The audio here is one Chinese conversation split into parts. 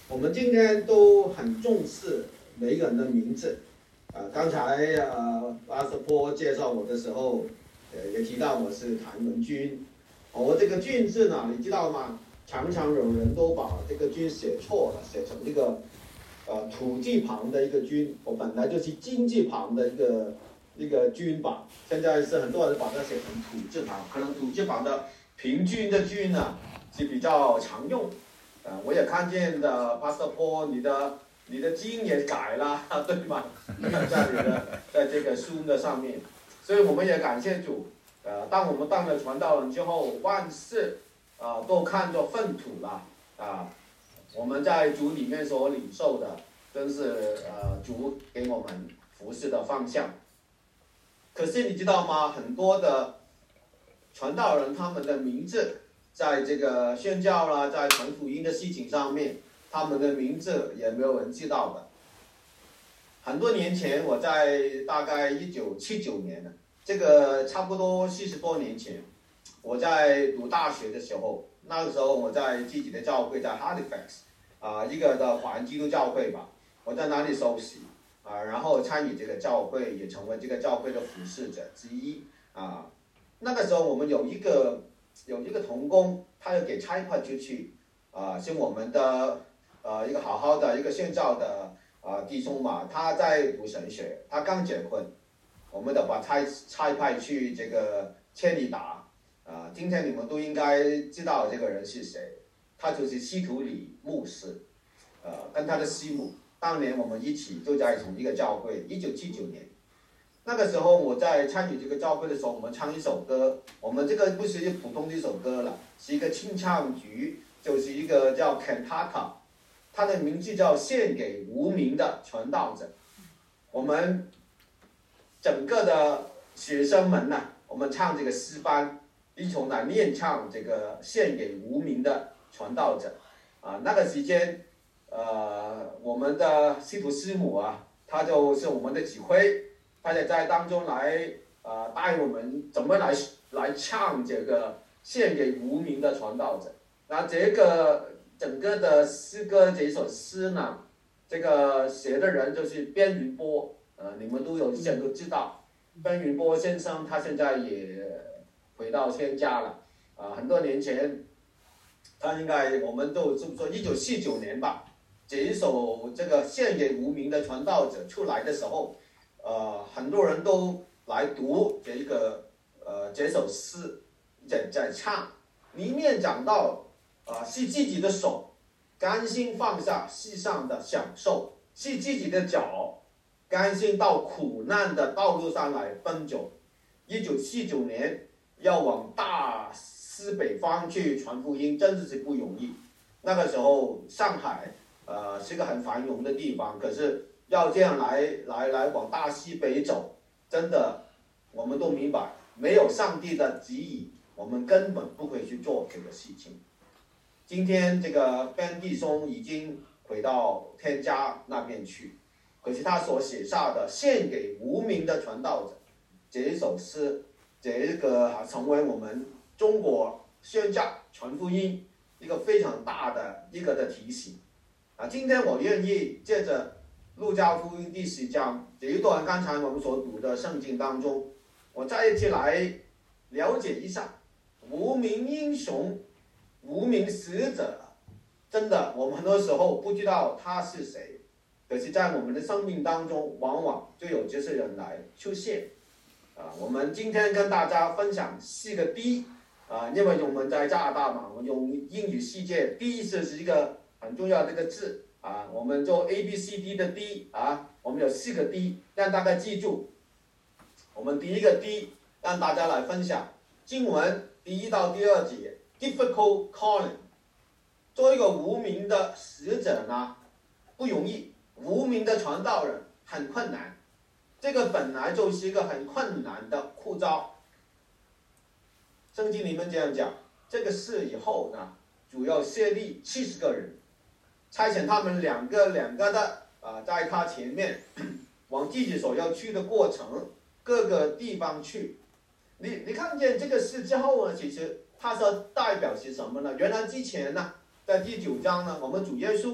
我们今天都很重视每个人的名字。刚才阿瑟波介绍我的时候，也提到我是谭文君。我这个君字呢，你知道吗？常常有人都把这个君写错了，写成这个土字旁的一个君，我本来就是金字旁的一个君吧。现在是很多人把它写成土字旁，可能土字旁的平均的均呢是比较常用。我也看见的 Pastor Paul， 你的基因也改了，对吗？在这个书的上面，所以我们也感谢主。当我们当了传道人之后，万事都看作粪土了我们在主里面所领受的，真是主给我们服侍的方向。可是你知道吗？很多的传道人他们的名字，在这个宣教啦，在传福音的事情上面，他们的名字也没有人知道的。很多年前，我在大概1979年呢，这个差不多40多年前，我在读大学的时候，那个时候我在自己的教会，在 Halifax 一个的华人基督教会吧，我在那里受洗然后参与这个教会，也成为这个教会的服侍者之一那个时候我们有一个同工，他要给差派出去是我们的一个好好的一个宣教的弟兄嘛，他在读神学，他刚结婚，我们把差派去这个千里达今天你们都应该知道这个人是谁，他就是西图里牧师跟他的师母，当年我们一起都在同一个教会，1979年。那个时候我在参与这个教会的时候，我们唱一首歌，我们这个不是普通的一首歌了，是一个清唱局，就是一个叫 Cantata， 它的名字叫献给无名的传道者。我们整个的学生们呢，我们唱这个诗班，一同来念唱这个献给无名的传道者那个时间我们的西图师母她就是我们的指挥，他也在当中来带我们怎么来唱这个献给无名的传道者。那这个整个的诗歌这首诗呢，这个写的人就是边云波你们都有些都知道，边云波先生他现在也回到天家了很多年前，他应该我们都这么说，1949年吧，这一首这个献给无名的传道者出来的时候很多人都来读这首诗，在唱，里面讲到是自己的手甘心放下世上的享受，是自己的脚甘心到苦难的道路上来奔走。1949年要往大西北方去传福音，真的是不容易。那个时候上海是个很繁荣的地方，可是要这样来往大西北走，真的我们都明白，没有上帝的指引，我们根本不会去做这个事情。今天这个Ben弟兄已经回到天家那边去，可是他所写下的献给无名的传道者这一首诗，这个成为我们中国宣教传福音一个非常大的一个的提醒今天我愿意借着路加福音第10章这一段刚才我们所读的圣经当中，我再一次来了解一下无名英雄无名使者。真的我们很多时候不知道他是谁，可是在我们的生命当中往往就有这些人来出现我们今天跟大家分享4个 D因为我们在加拿大嘛，我们用英语世界 D 是一个很重要的一个字我们做 ABCD 的 D 我们有4个 D， 让大家记住。我们第一个 D 让大家来分享经文第1到第2节 Difficult calling。 做一个无名的使者呢不容易，无名的传道人很困难，这个本来就是一个很困难的呼召。圣经里面这样讲，这个事以后呢，主要设立70个人，差遣他们两个的在他前面往自己所要去的过程各个地方去。你看见这个事之后呢，其实它所代表是什么呢？原来之前呢，在第9章呢，我们主耶稣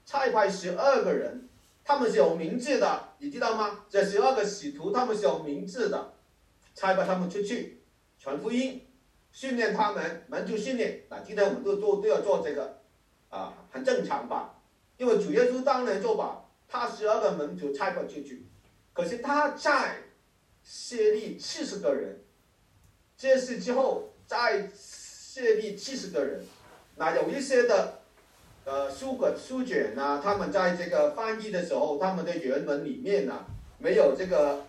差派12个人，他们是有名字的，你知道吗？这12个使徒他们是有名字的，差派他们出去传福音，训练他们，门徒训练。今天我们都要做这个，很正常吧？因为主耶稣当年就把他12个门徒差派出去，可是他再设立70个人，这事之后再设立70个人。那有一些的书卷啊，他们在这个翻译的时候，他们的原文里面啊没有这个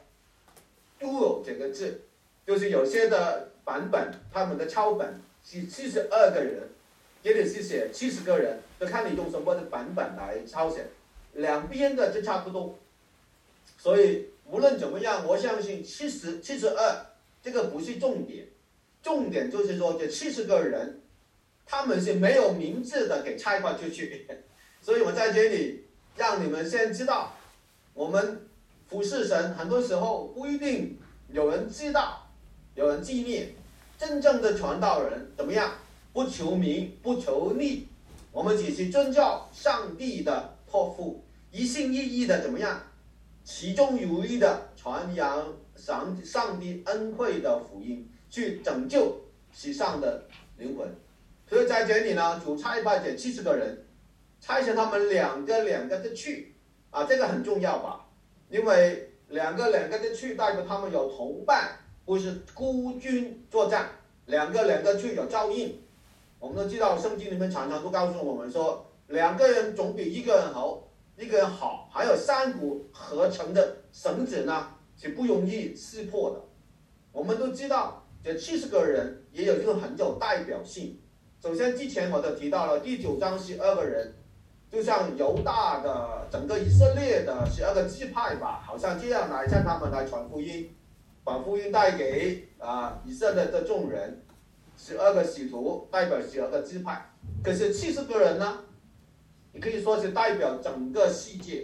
duo 这个字，就是有些的版本他们的抄本是72个人，也得是写70个人，就看你用什么的版本来抄写，两边的就差不多。所以无论怎么样，我相信72这个不是重点，重点就是说这70个人他们是没有名字的给差派出去。所以我在这里让你们先知道，我们服侍神很多时候不一定有人知道，有人纪念。真正的传道人怎么样？不求名，不求利，我们只是遵照上帝的托付，一心一意的怎么样？其中有意的传扬上帝恩惠的福音，去拯救世上的灵魂。所以在这里呢，主差派这70个人，差遣他们两个的去，这个很重要吧？因为两个的去，代表他们有同伴，不是孤军作战，两个去有照应。我们都知道圣经里面常常都告诉我们说，2个人总比1个人好，还有3股合成的绳子呢是不容易撕破的。我们都知道这70个人也有一个很有代表性。首先之前我都提到了第9章12个人，就像犹大的整个以色列的12个支派吧，好像这样来向他们来传福音，把福音带给以色列的众人。12个使徒代表12个支派，可是70个人呢，你可以说是代表整个世界，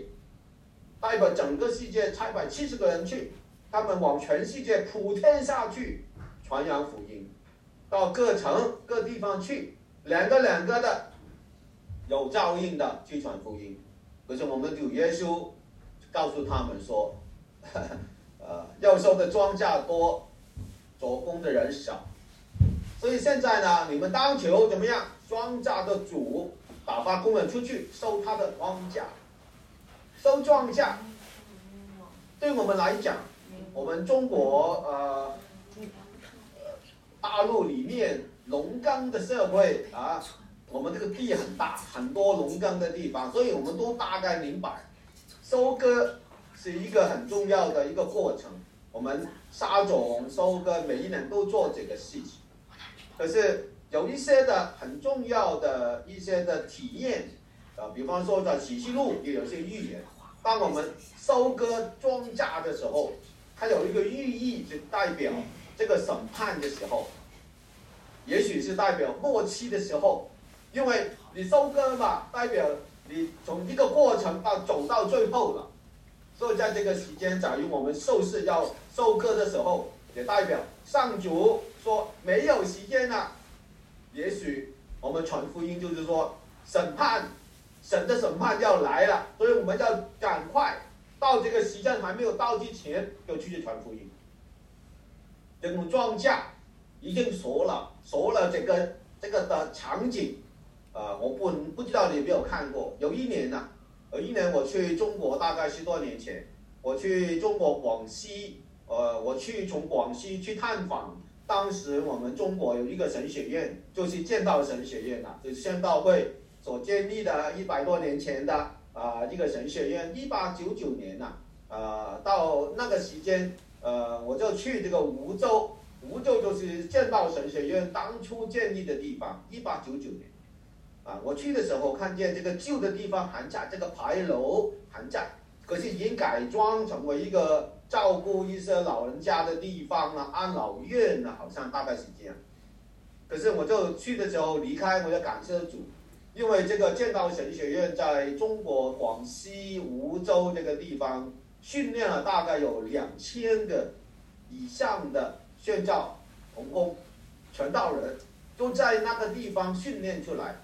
差派70个人去，他们往全世界普天下去传扬福音，到各城各地方去，两个的有照应的去传福音。可是我们主耶稣告诉他们说，要收的庄稼多，做工的人少。所以现在呢，你们当求怎么样？庄稼的主打发工人出去收他的庄稼，收庄稼。对我们来讲，我们中国大陆里面农耕的社会我们这个地很大，很多农耕的地方，所以我们都大概明白，收割是一个很重要的一个过程。我们撒种、收割，每一年都做这个事情。可是有一些的很重要的一些的体验，比方说在启示录也有些预言，当我们收割庄稼的时候，它有一个寓意，就代表这个审判的时候，也许是代表末期的时候，因为你收割嘛，代表你从一个过程走到最后了，所以在这个时间，假如我们受事要收割的时候，也代表上主说没有时间了，也许我们传福音就是说审判，神的审判要来了，所以我们要赶快到这个时间还没有到之前就去传福音。这种庄稼已经熟了这个的场景，我不知道你有没有看过。有一年我去中国，大概10多年前，我去中国广西。我从广西去探访，当时我们中国有一个神学院，就是建道神学院就是宣道会所建立的100多年前的一个神学院。1899年到那个时间，我就去这个梧州就是建道神学院当初建立的地方。1899年，我去的时候看见这个旧的地方还在，这个牌楼还在，可是已经改装成为一个照顾一些老人家的地方安老院好像大概是这样。可是我就去的时候离开，我就感谢主，因为这个建道神学院在中国广西梧州这个地方训练了大概有2000个以上的宣教同工、传道人，都在那个地方训练出来。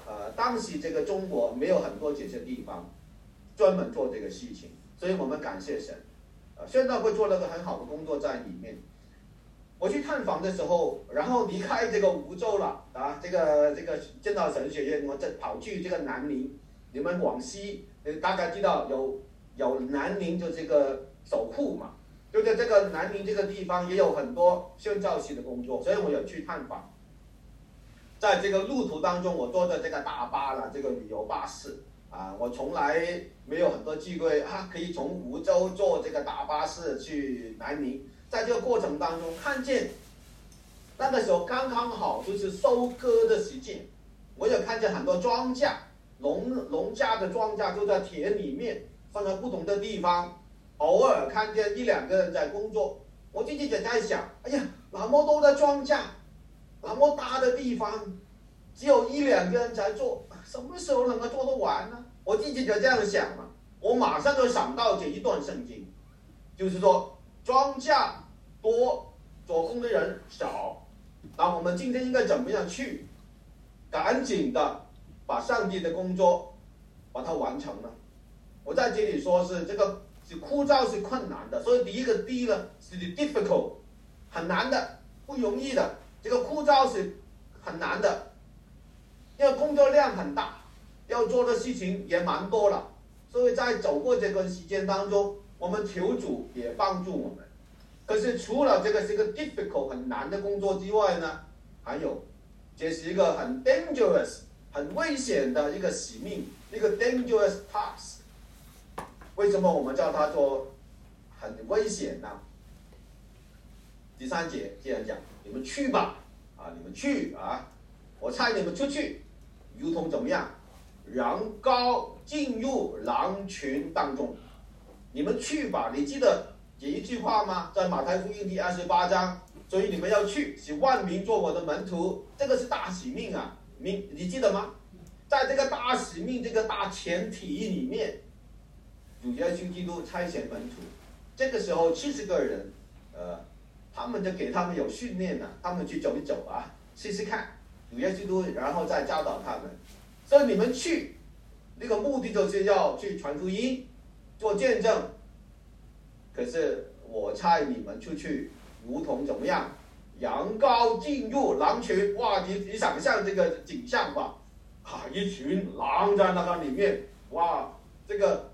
当时这个中国没有很多这些地方专门做这个事情，所以我们感谢神。宣道会做了个很好的工作在里面。我去探访的时候，然后离开这个梧州了啊，这个正道神学院，我跑去这个南宁。你们广西大概知道有南宁就这个守护嘛，就在这个南宁这个地方也有很多宣教士的工作，所以我有去探访。在这个路途当中，我坐的这个大巴了，这个旅游巴士啊，我从来没有很多机会可以从梧州坐这个大巴士去南宁。在这个过程当中，看见那个时候刚刚好就是收割的时间，我有看见很多庄稼，农家的庄稼就在田里面，放在不同的地方，偶尔看见一两个人在工作，我自己就在想，哎呀，那么多的庄稼，那么大的地方，只有一两个人在做，什么时候能够做得完呢？我自己就这样想嘛，我马上就想到这一段圣经，就是说庄稼多，做工的人少，那我们今天应该怎么样去赶紧的把上帝的工作把它完成呢？我在这里说是这个是枯燥是困难的，所以第一个 D 呢是 difficult 很难的，不容易的，这个枯燥是很难的，因为工作量很大，要做的事情也蛮多了，所以在走过这段时间当中，我们求主也帮助我们。可是除了这个是一个 difficult 很难的工作之外呢，还有这是一个很 dangerous 很危险的一个使命，一个 dangerous task。 为什么我们叫它做很危险呢？第3节这样讲，你们去吧，你们去啊，我差你们出去，如同怎么样，羊羔进入狼群当中。你们去吧，你记得这一句话吗？在马太福音第28章，所以你们要去，使万民做我的门徒，这个是大使命啊，你记得吗？在这个大使命这个大前提里面，主耶稣基督差遣门徒，这个时候70个人，他们就给他们有训练了，他们去走一走啊，试试看主耶稣基督，然后再教导他们。所以你们去，那个目的就是要去传福音，做见证。可是我差你们出去，如同怎么样？羊羔进入狼群，哇！你想象这个景象吧，一群狼在那个里面，哇，这个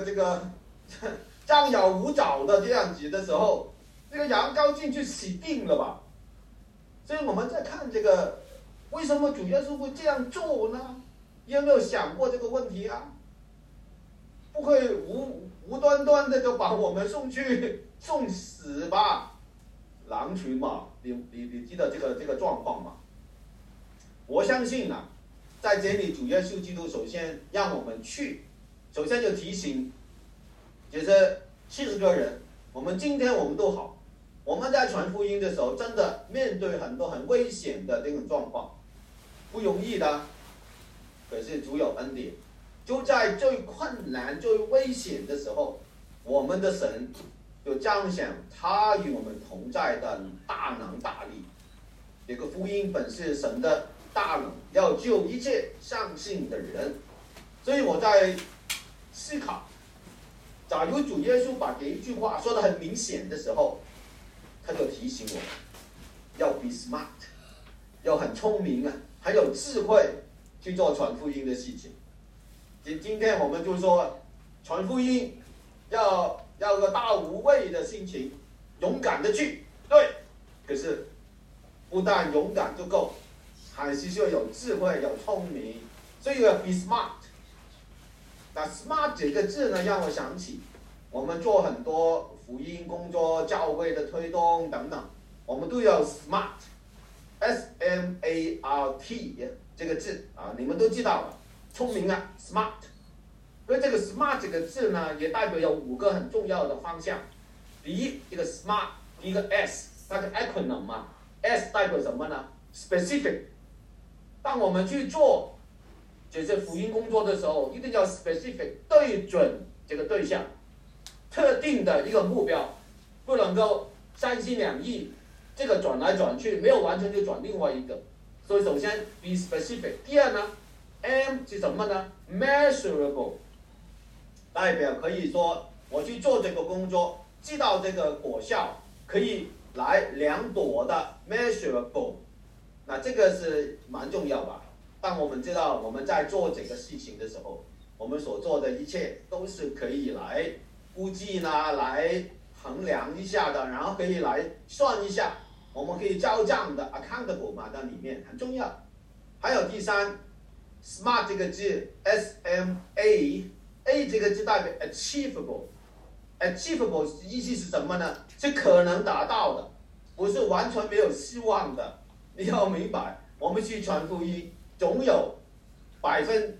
张牙舞爪的这样子的时候，这个羊羔进去死定了吧？所以我们在看这个，为什么主耶稣会这样做呢？有没有想过这个问题啊？不会无端端的就把我们送死吧？狼群嘛，你记得这个状况吗？我相信啊，在这里主耶稣基督首先让我们去，首先就提醒，就是70个人，今天我们都好，我们在传福音的时候，真的面对很多很危险的这种状况，不容易的。可是主有恩典，就在最困难、最危险的时候，我们的神就彰显他与我们同在的大能大力。这个福音本是神的大能，要救一切相信的人。所以我在思考，假如主耶稣把这一句话说得很明显的时候，他就提醒我们要 be smart， 要很聪明啊，很有智慧去做传福音的事情。今天我们就说传福音要个大无畏的心情，勇敢的去，对。可是不但勇敢就够，还是需要有智慧、有聪明，所以要 be smart。那 smart 这个字呢，让我想起我们做很多福音工作、教会的推动等等，我们都要 smart，S-M-A-R-T 这个字啊，你们都知道了，聪明啊 ，smart。所以这个 smart 这个字呢，也代表有5个很重要的方向。第一，这个 smart， 第一个 S， 它是 acronym 嘛 ，S 代表什么呢 ？specific。当我们去做这些福音工作的时候，一定要 specific， 对准这个对象，特定的一个目标，不能够三心两意，这个转来转去，没有完成就转另外一个。所以首先 be specific。第二呢， M 是什么呢 ？Measurable， 代表可以说我去做这个工作，知道这个果效可以来量度的 measurable， 那这个是蛮重要吧？当我们知道我们在做这个事情的时候，我们所做的一切都是可以来估计呢，来衡量一下的，然后可以来算一下，我们可以交账的 accountable 嘛，在里面很重要。还有第三 ，smart 这个字 ，S-M-A，A 这个字代表 achievable。achievable 意思是什么呢？是可能达到的，不是完全没有希望的。你要明白，我们去传福音，总有1%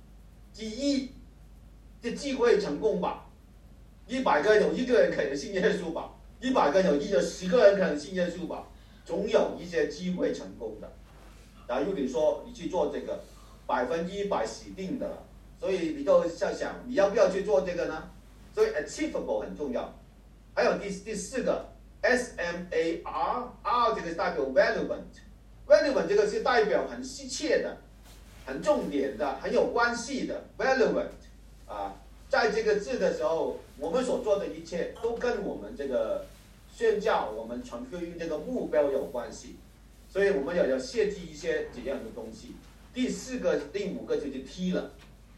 的机会成功吧。100个有1个人可能信耶稣吧，100个有10个人可能信耶稣吧，总有一些机会成功的。然后你说你去做这个，100%死定的了，所以你就在想你要不要去做这个呢？所以 achievable 很重要。还有第四个 S-M-A-R， 这个代表 relevant 这个是代表很适切的、很重点的、很有关系的 relevant 啊。在这个字的时候，我们所做的一切都跟我们这个宣教、我们传福音这个目标有关系，所以我们也要设计一些这样的东西。第5个就是 T 了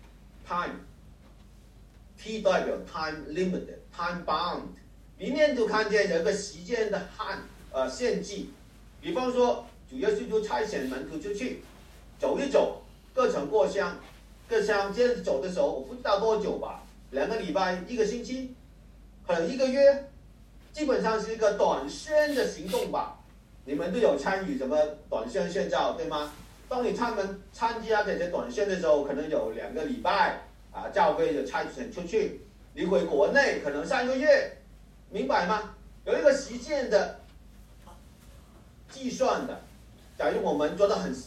，time。T 代表 time limited、time bound， 里面就看见有一个时间的限制。比方说，主耶稣就差遣门徒出去走一走，各城各乡，这样子走的时候，我不知道多久吧，2个礼拜、1个星期，可能1个月，基本上是一个短宣的行动吧。你们都有参与什么短宣宣教，对吗？当你参加这些短宣的时候，可能有2个礼拜。教会就差遣出去，你回国内可能3个月，明白吗？有一个时间的计算的。假如我们做得很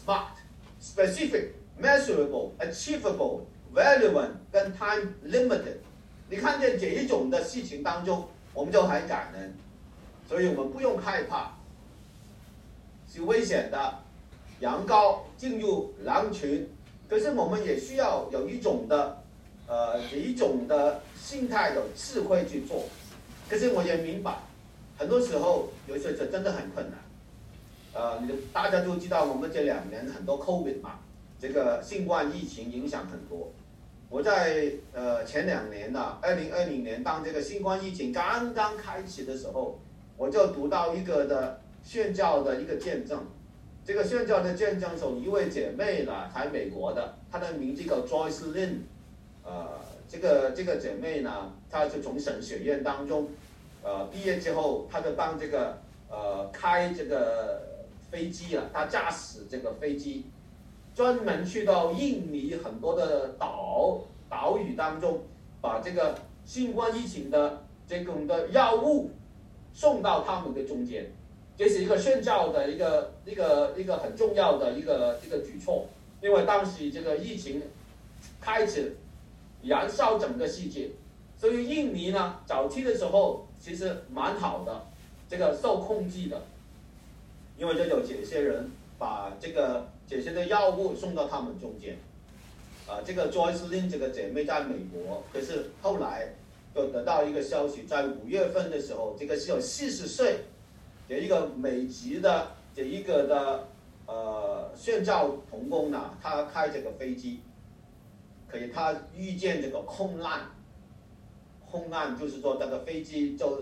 smart、specific、measurable、achievable、relevant 跟 time limited， 你看见这一种的事情当中，我们就很感恩，所以我们不用害怕，是危险的，羊羔进入狼群，可是我们也需要有一种的。一种的心态有智慧去做，可是我也明白，很多时候有些真的很困难。大家都知道我们这2年很多 COVID 嘛，这个新冠疫情影响很多。我在前2年呢，2020年当这个新冠疫情刚刚开始的时候，我就读到一个的宣教的一个见证。这个宣教的见证有一位姐妹呢，在美国的，她的名字叫 Joyce Lin。这个姐妹呢，她是从神学院当中，毕业之后，她就当这个开这个飞机了，她驾驶这个飞机，专门去到印尼很多的岛屿当中，把这个新冠疫情的这种的药物送到他们的中间，这是一个宣教的一个很重要的一个举措，因为当时这个疫情开始。燃烧整个世界，所以印尼呢，早期的时候其实蛮好的，这个受控制的，因为就有这些人把这些的药物送到他们中间。这个 Joyce Lin 这个姐妹在美国，可是后来就得到一个消息，在5月份的时候，这个是有40岁的一个美籍的这一个的宣教同工呢，他开这个飞机。可以，他遇见这个空难就是说这个飞机就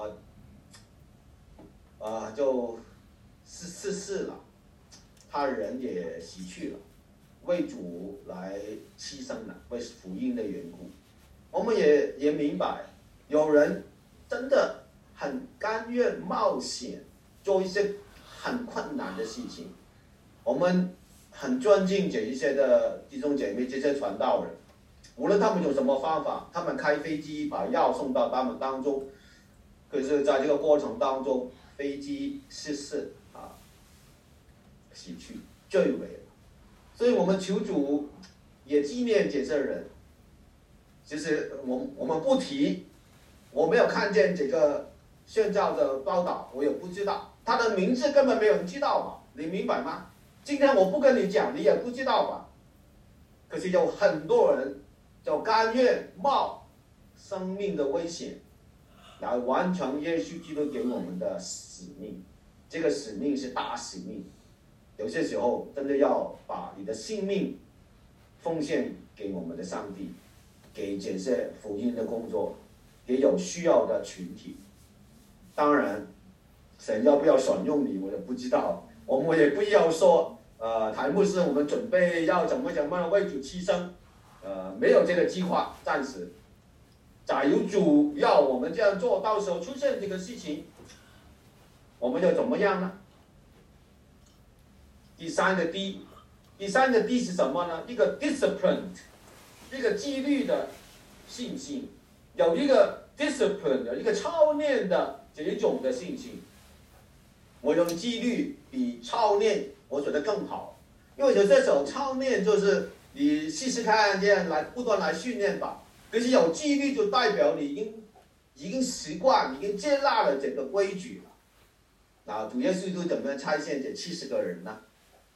就失事了，他人也死去了，为主来牺牲了，为福音的缘故。我们也明白，有人真的很甘愿冒险做一些很困难的事情，我们。很尊敬这一些的弟兄姐妹，这些传道人，无论他们用什么方法，他们开飞机把药送到他们当中，可是在这个过程当中，飞机失事死去坠毁了。所以我们求主也纪念这些人。其实我们不提，我没有看见这个宣教的报道，我也不知道他的名字，根本没有人知道嘛，你明白吗？今天我不跟你讲，你也不知道吧？ 可是有很多人就甘愿冒生命的危险来完成耶稣基督给我们的使命。这个使命是大使命，有些时候真的要把你的性命奉献给我们的上帝，给这些福音的工作，给有需要的群体。当然神要不要选用你我也不知道，我们也不要说台牧师我们准备要怎么为主牺牲，没有这个计划，暂时。假如主要我们这样做，到时候出现这个事情，我们要怎么样呢？第三个 D 是什么呢？一个 discipline， 一个纪律的信心，有一个 discipline， 有一个操练的这一种的信心。我用纪律比操练我觉得更好，因为有些时候操练就是你试试看这样来不断来训练吧。可是有纪律就代表你已经习惯，已经接纳了这个规矩了。那主耶稣怎么样差遣这70个人呢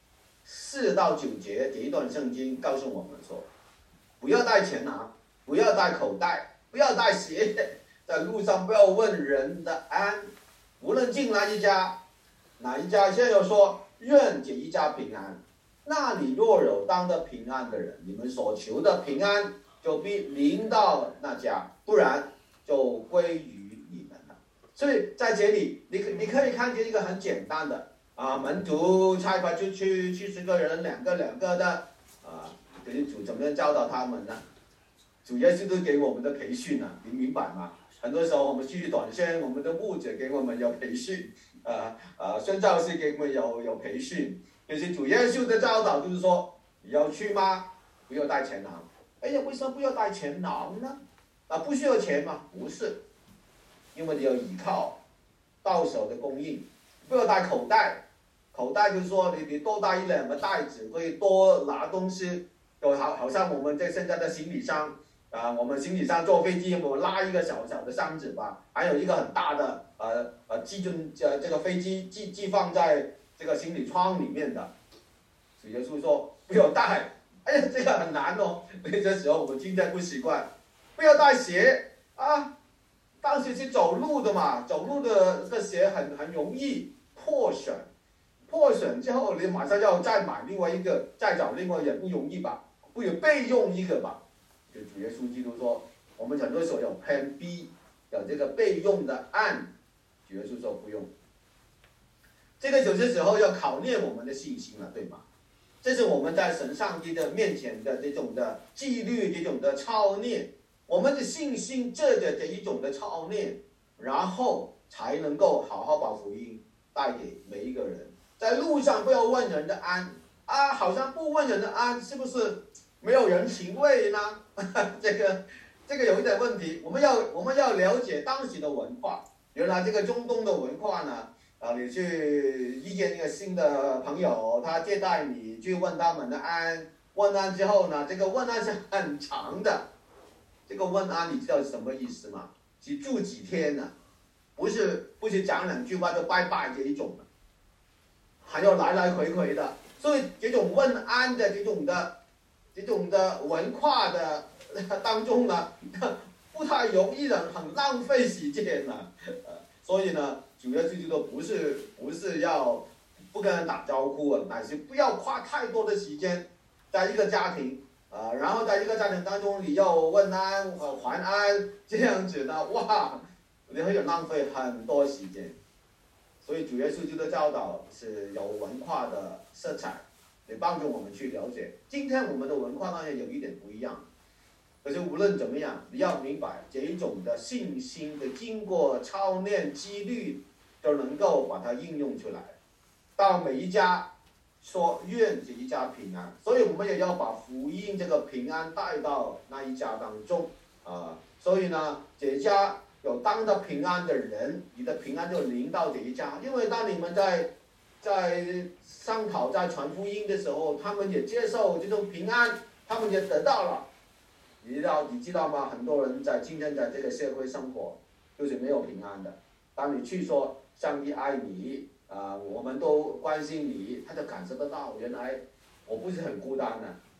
？4到9节这一段圣经告诉我们说，不要带钱囊，不要带口袋，不要带鞋，在路上不要问人的安，无论进哪一家，现在又说愿这一家平安。那你若有当得平安的人，你们所求的平安就必临到那家，不然就归于你们了。所以在这里你可以看见一个很简单的门徒差派出去70个人，两个的可是主怎么样教导他们呢？主耶稣都给我们的培训你明白吗？很多时候我们去短宣，我们的牧者给我们有培训，宣教师给我们有培训。可是主耶稣的教导就是说，你要去吗？不要带钱囊。哎呀，为什么不要带钱囊呢？不需要钱吗？不是，因为你要依靠到手的供应。不要带口袋，口袋就是说你多带一两个袋子，可以多拿东西。就好像我们现在的行李箱我们行李箱坐飞机，我们拉一个小小的箱子吧，还有一个很大的这个飞机寄放在这个行李舱里面的。主耶稣说不要带。哎呀，这个很难哦。那些时候我们今天不习惯。不要带鞋当时是走路的嘛，走路的这个鞋很容易破损之后，你马上要再买另外一个，再找另外也不容易吧，不如备用一个吧。就主耶稣基督说，我们很多时候有 Plan B， 有这个备用的案。主耶稣说不用。这个有些时候要考验我们的信心了，对吗？这是我们在神上帝的面前的这种的纪律，这种的操练，我们的信心这一种的操练，然后才能够好好把福音带给每一个人。在路上不要问人的安好像不问人的安，是不是没有人情味呢？这个有一点问题。我们要了解当时的文化。原来这个中东的文化呢，你去遇见一个新的朋友，他接待你，去问他们的安，问安之后呢，这个问安是很长的。这个问安你知道是什么意思吗？是住几天呢？不是讲两句话就拜拜这一种的，还要来回的。所以这种问安的这种的文化的当中呢，不太容易的，很浪费时间了。所以呢，主要就是说不是要不跟人打招呼乃是不要花太多的时间在一个家庭然后在一个家庭当中你要问安还安这样子的，哇，你会有浪费很多时间。所以主耶稣基督的教导是有文化的色彩，也帮助我们去了解。今天我们的文化当然有一点不一样，可是无论怎么样，你要明白这一种的信心的经过操练纪律，就能够把它应用出来，到每一家说愿这一家平安。所以我们也要把福音这个平安带到那一家当中所以呢，这一家有当得平安的人，你的平安就临到这一家。因为当你们在商讨在传福音的时候，他们也接受这种平安，他们也得到了。你知道吗？很多人在今天在这个社会生活就是没有平安的。当你去说上帝爱你我们都关心你，他就感受得到，原来我不是很孤单的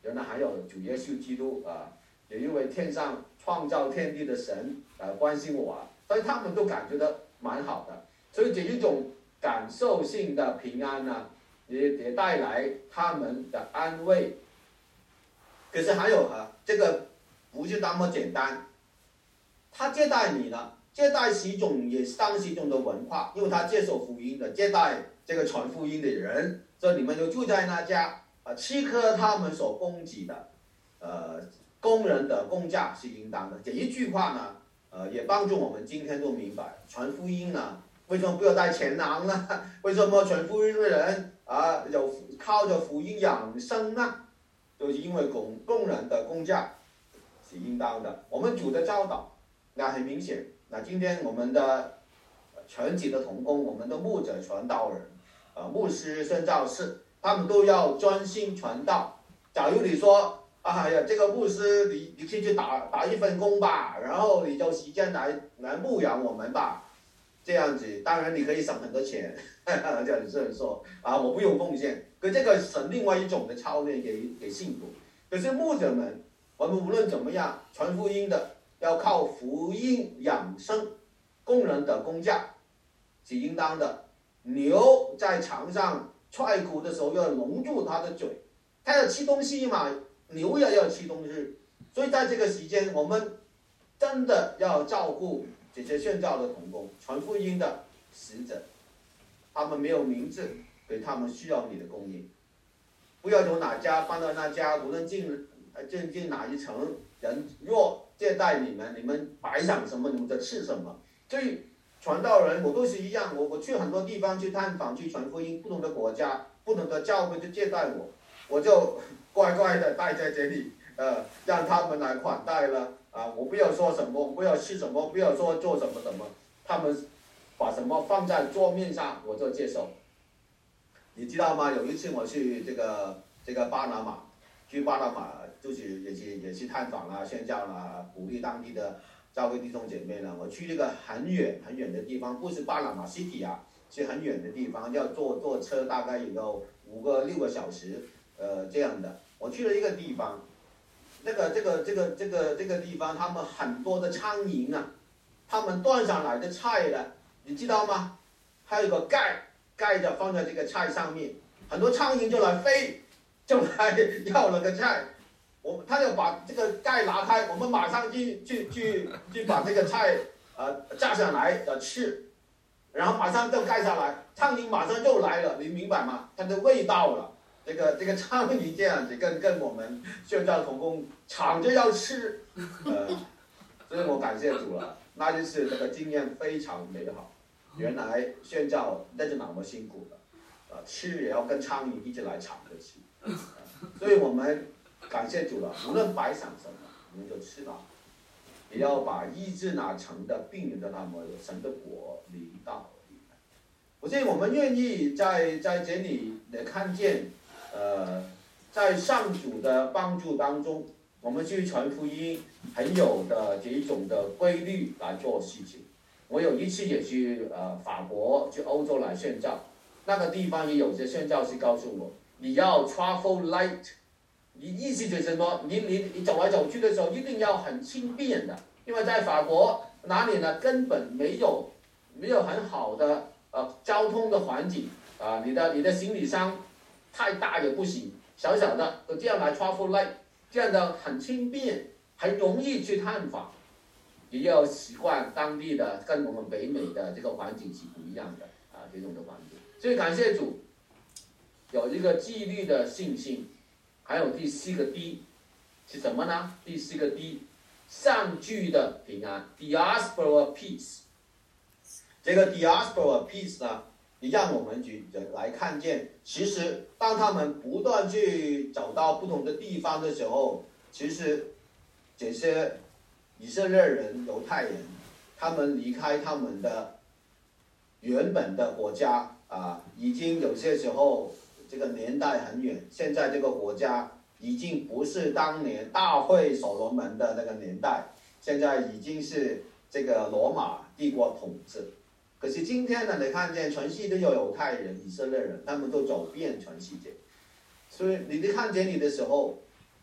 原来还有主耶稣基督啊，有一位天上创造天地的神关心我啊，所以他们都感觉到蛮好的。所以这一种感受性的平安呢，也带来他们的安慰。可是还有这个不是那么简单，他接待你呢，接待是一种也是当时一种的文化，因为他接受福音的，接待这个传福音的人，所以你们就住在那家吃喝他们所供给的，工人的工价是应当的。这一句话呢，也帮助我们今天都明白，传福音呢，为什么不要带钱囊呢？为什么传福音的人有靠着福音养生呢？就是因为工人的工价是应当的。我们主的教导，那很明显。那今天我们的全体的同工，我们的牧者、传道人，牧师、宣教士，他们都要专心传道。假如你说，哎呀，这个牧师你去打一份工吧，然后你就时间来牧养我们吧，这样子，当然你可以省很多钱，这样子说我不用奉献。可这个是另外一种的操练给信徒。可是牧者们，我们无论怎么样传福音的，要靠福音养生，工人的工价是应当的。牛在场上踹骨的时候要笼住它的嘴，它要吃东西嘛，牛也要吃东西。所以在这个时间，我们真的要照顾这些宣教的同工、传福音的使者，他们没有名字，所以他们需要你的供应。不要从哪家搬到那家，无论进哪一层，人若接待你们，你们摆上什么，你们就吃什么。所以传道人我都是一样，我去很多地方去探访、去传福音，不同的国家、不同的教会就接待我，我就乖乖的待在这里，让他们来款待了我不要说什么，我不要吃什么，不要说做什么什么，他们把什么放在桌面上，我就接受。你知道吗？有一次我去这个巴拿马，去巴拿马就是也去探访啦、宣教啦、鼓励当地的教会弟兄姐妹啦。我去那个很远很远的地方，不是巴拿马 City 是很远的地方，要坐车大概有5个6个小时，这样的。我去了一个地方，这个地方，他们很多的苍蝇他们端上来的菜呢，你知道吗？还有个盖着放在这个菜上面，很多苍蝇就来飞，就来要那个菜。他就把这个盖拿开，我们马上去把这个菜炸下来吃，然后马上就盖下来，苍蝇马上就来了，你明白吗？它的味道了，这个苍蝇这样子跟我们宣教同工抢着要吃，所以我感谢主了，那就是这个经验非常美好。原来宣教那就那么辛苦了，吃也要跟苍蝇一起来抢着吃，所以我们感谢主了，无论摆上什么，我们就吃吧，也要把医治哪层的病人的那么神的国临到你们。所以我们愿意在这里来看见，在上主的帮助当中，我们去传福音很有的这一种的规律来做事情。我有一次也去法国，去欧洲来宣教，那个地方也有些宣教师告诉我，你要 travel light， 你意思就是说，你走来走去的时候一定要很轻便的，因为在法国哪里呢根本没有很好的交通的环境你的行李箱太大也不行，小小的这样来 travel light， 这样的很轻便，很容易去探访。也要习惯当地的跟我们北美的这个环境是不一样的这种的环境。所以感谢主，有一个纪律的信心，还有第4个 D 是什么呢？第4个 D， 上句的平安 ，diaspora peace。这个 diaspora peace 呢，也让我们来看见，其实当他们不断去走到不同的地方的时候，其实这些以色列人、犹太人，他们离开他们的原本的国家已经有些时候这个年代很远。现在这个国家已经不是当年大卫所罗门的那个年代，现在已经是这个罗马帝国统治。可是今天呢，你看见全世界都有犹太人、以色列人，他们都走遍全世界。所以你看见你的时候，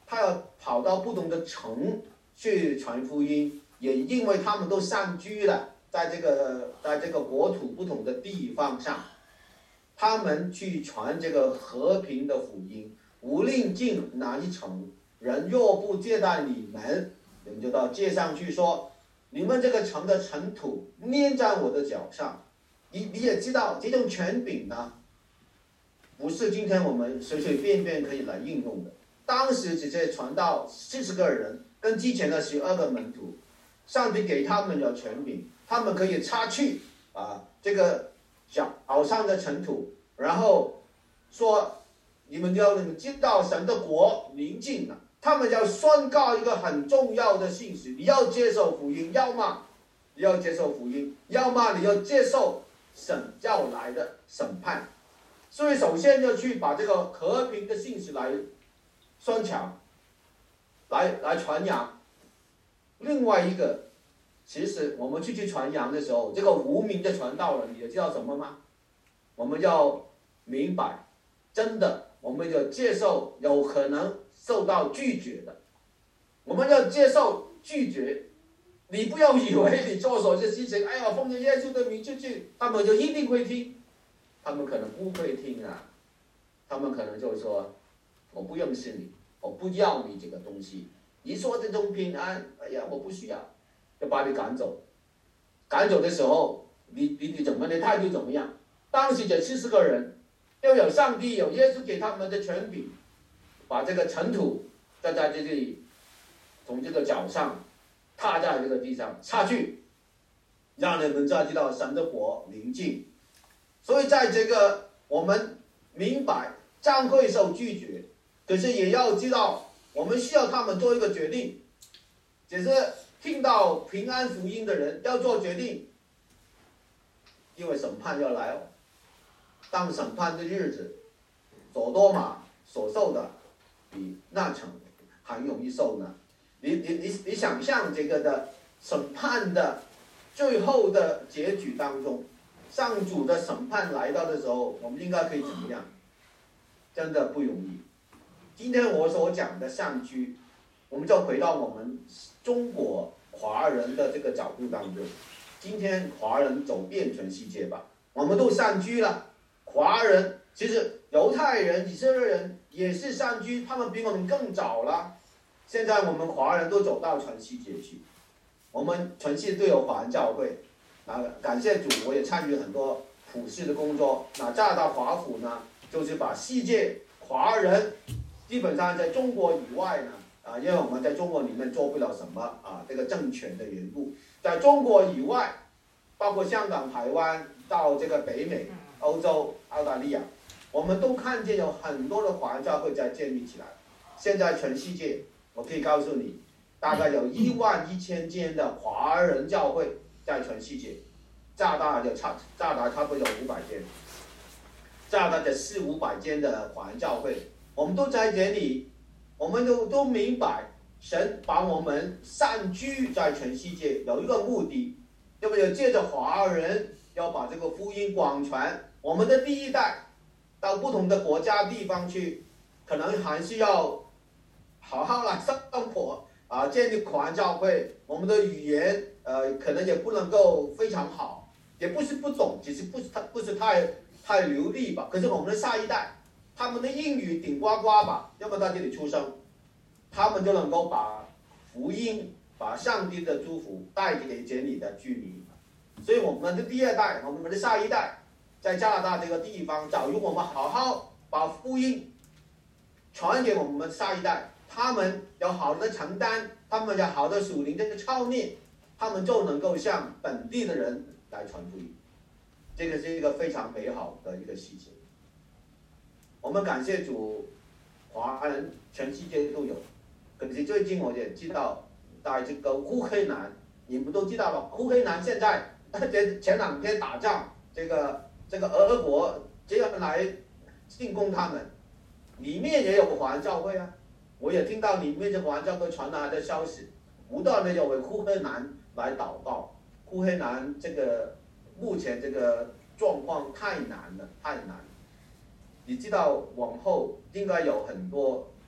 他要跑到不同的城去传福音，也因为他们都散居了，在这个国土不同的地方上，他们去传这个和平的福音。无论进哪一城，人若不接待你们就到街上去说，你们这个城的尘土粘在我的脚上。你也知道这种权柄呢，不是今天我们随随便便可以来应用的。当时直接传到40个人，跟之前的12个门徒，上帝给他们有权柄，他们可以擦去这个脚上的尘土，然后说你们知道神的国临近了。他们要宣告一个很重要的信息：你要接受福音，要么你要接受福音，要么你要接受神要来的审判。所以首先要去把这个和平的信息来宣讲，来传扬。另外一个，其实我们去传扬的时候，这个无名的传道人，你知道什么吗？我们要明白，真的我们要接受有可能受到拒绝的，我们要接受拒绝。你不要以为你做所些事情，哎呀，奉着耶稣的名去，他们就一定会听。他们可能不会听啊，他们可能就说，我不认识你，我不要你这个东西。你说这种平安，哎呀，我不需要，就把你赶走。赶走的时候，你怎么的态度怎么样？当时这70个人，又有上帝有耶稣给他们的权柄，把这个尘土在这里，从这个脚上踏在这个地上擦去，让人们知道神的国临近。所以在这个我们明白将会受拒绝，可是也要知道我们需要他们做一个决定。只是听到平安福音的人要做决定，因为审判要来哦。当审判的日子，所多玛所受的比那城还容易受呢。你想象这个的审判的最后的结局当中，上主的审判来到的时候，我们应该可以怎么样？真的不容易。今天我所讲的散居，我们就回到我们中国华人的这个角度当中。今天华人走遍全世界吧，我们都散居了。华人其实犹太人、以色列人也是散居，他们比我们更早了。现在我们华人都走到全世界去，我们全世界都有华人教会。感谢主，我也参与很多普世的工作。加拿大华府呢，就是把世界华人基本上在中国以外呢，因为我们在中国里面做不了什么这个政权的缘故，在中国以外，包括香港、台湾到这个北美、欧洲、澳大利亚，我们都看见有很多的华人教会在建立起来。现在全世界，我可以告诉你，大概有11000间的华人教会。在全世界，加拿大差不多有500间，加拿大的400-500间的华人教会，我们都在这里，我们都明白，神把我们散居在全世界有一个目的，要不要借着华人要把这个福音广传，我们的第一代到不同的国家地方去，可能还是要好好来生活建立华人教会，我们的语言可能也不能够非常好，也不是不懂，只是不是太流利吧。可是我们的下一代，他们的英语顶呱呱吧，要么在这里出生，他们就能够把福音、把上帝的祝福带给这里的居民。所以我们的第二代，我们的下一代，在加拿大这个地方，假如我们好好把福音传给我们下一代，他们有好的承担，他们有好的属灵的操练，他们就能够向本地的人来传福音。这个是一个非常美好的一个事情。我们感谢主，华人全世界都有。可是最近我也知道，在这个乌克兰，你们都知道了，乌克兰现在前2天打仗，这个俄国这样来进攻他们，里面也有华人教会啊。我也听到里面的华人教会传来的消息，不断的有为乌克兰来祷告。乌克兰这个目前这个状况太难了，太难了。你知道往后应该有很多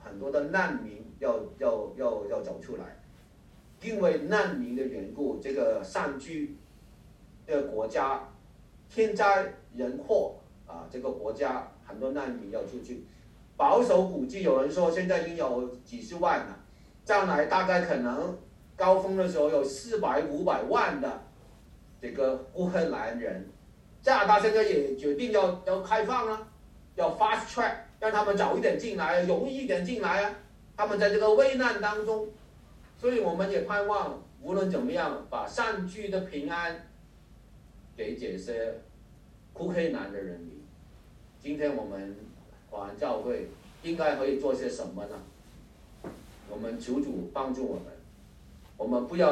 很多的难民要走出来，因为难民的缘故，这个山区的国家天灾人祸啊，这个国家很多难民要出去，保守估计有人说现在已经有几十万了，将来大概可能高峰的时候有400-500万的这个乌克兰人。加拿大现在也决定要开放啊，要 fast track， 让他们早一点进来，容易一点进来啊。他们在这个危难当中，所以我们也盼望无论怎么样，把上句的平安给这些乌克兰的人民。今天我们华人教会应该可以做些什么呢？我们求主帮助我们，我们不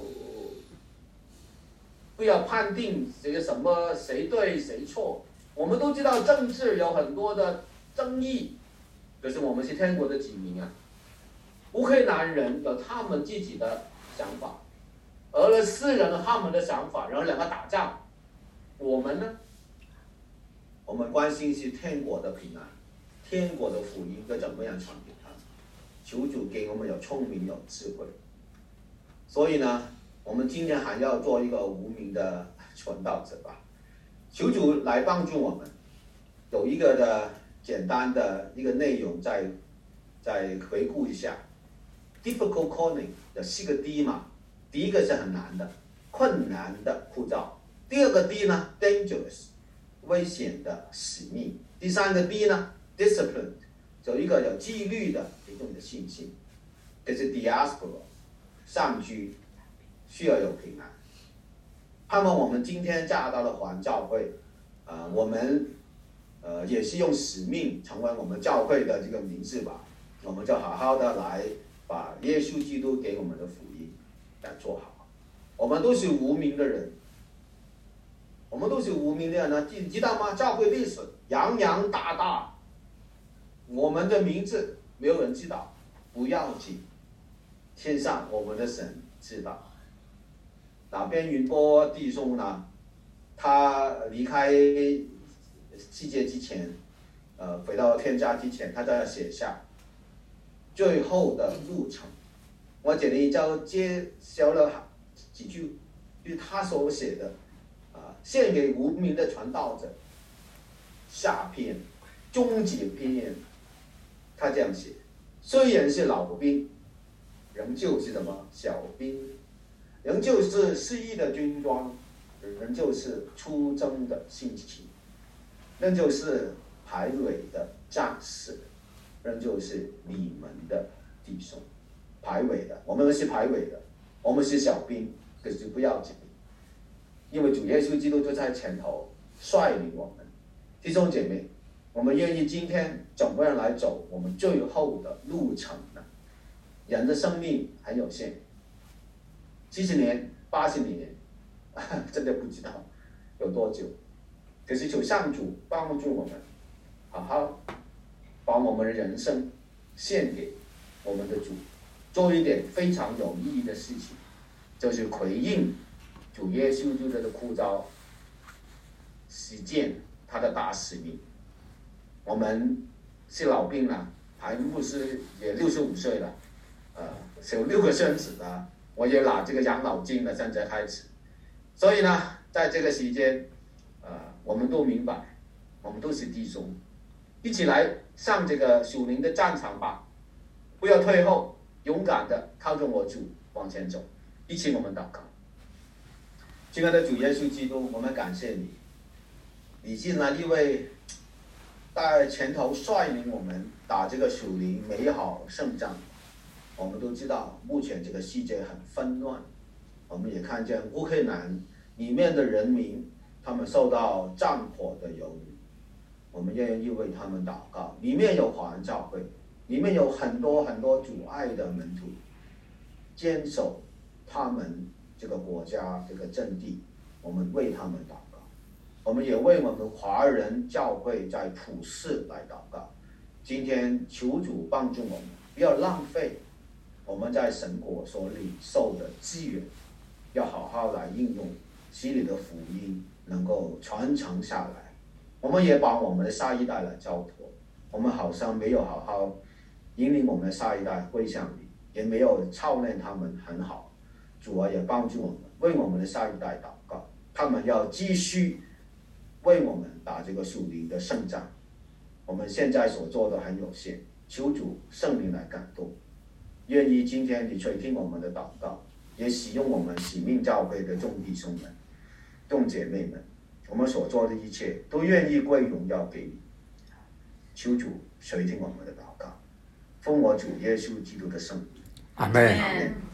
要判定这个什么谁对谁错，我们都知道政治有很多的争议，可是我们是天国的子民啊。乌克兰人有他们自己的想法，俄罗斯人有他们的想法，然后两个打仗。我们呢？我们关心是天国的平安，天国的福音要怎么样传给他们？求主给我们有聪明有智慧。所以呢，我们今天还要做一个无名的传道者吧，求主来帮助我们。有一个的简单的一个内容再回顾一下。Difficult calling 有4个 D 嘛，第一个是很难的、困难的呼召，第二个 D 呢 dangerous 危险的使命，第三个 D 呢 discipline 有一个有纪律的一种的信心。这是 diaspora 上居需要有平安。盼望我们今天加拿大的环教会，我们也是用使命成为我们教会的这个名字吧，我们就好好的来把耶稣基督给我们的福音来做好。我们都是无名的人，我们都是无名的人呢，知道吗？教会历史洋洋大大，我们的名字没有人知道，不要紧，天上我们的神知道。那边云波弟兄呢，他离开世界之前，回到天家之前，他在写下最后的路程。我这里就介绍了几句，就是他所写的，献给无名的传道者下篇终结篇，他这样写：虽然是老兵，仍旧是什么小兵，仍旧是失意的军装，仍旧是出征的心情，仍旧是排尾的战士，仍旧是你们的弟兄。排尾的，我们是排尾的，我们是小兵，可是不要紧，因为主耶稣基督就在前头率领我们。弟兄姐妹，我们愿意今天怎么样来走我们最后的路程呢？人的生命很有限，70年、80年，真的不知道有多久。可是求上主帮助我们，好好把我们的人生献给我们的主，做一点非常有意义的事情，就是回应主耶稣基督的呼召，实践他的大使命。我们是老兵了，还牧师也65岁了，有6个孙子了，我也拿这个养老金了，现在开始。所以呢，在这个时间，我们都明白，我们都是弟兄，一起来上这个属灵的战场吧，不要退后，勇敢的靠着我主往前走。一起我们祷告。亲爱的主耶稣基督，我们感谢你，你是那一位在前头率领我们打这个属灵美好胜仗。我们都知道目前这个世界很纷乱，我们也看见乌克兰里面的人民，他们受到战火的蹂躏，我们愿意为他们祷告。里面有华人教会，里面有很多很多主爱的门徒，坚守他们这个国家这个阵地，我们为他们祷告。我们也为我们华人教会在普世来祷告。今天求主帮助我们，不要浪费我们在神国所领受的资源，要好好来应用，使你的福音能够传承下来。我们也把我们的下一代来交托，我们好像没有好好引领我们下一代会向你，也没有操练他们很好。主啊，也帮助我们，为我们的下一代祷告，他们要继续为我们打这个属灵的胜仗。我们现在所做的很有限，求主圣灵来感动，愿意今天你垂听我们的祷告，也使用我们使命教会的众弟兄们、众姐妹们，我们所做的一切都愿意归荣耀给你。求主垂听我们的祷告，奉我主耶稣基督的圣名， 阿们。 阿们。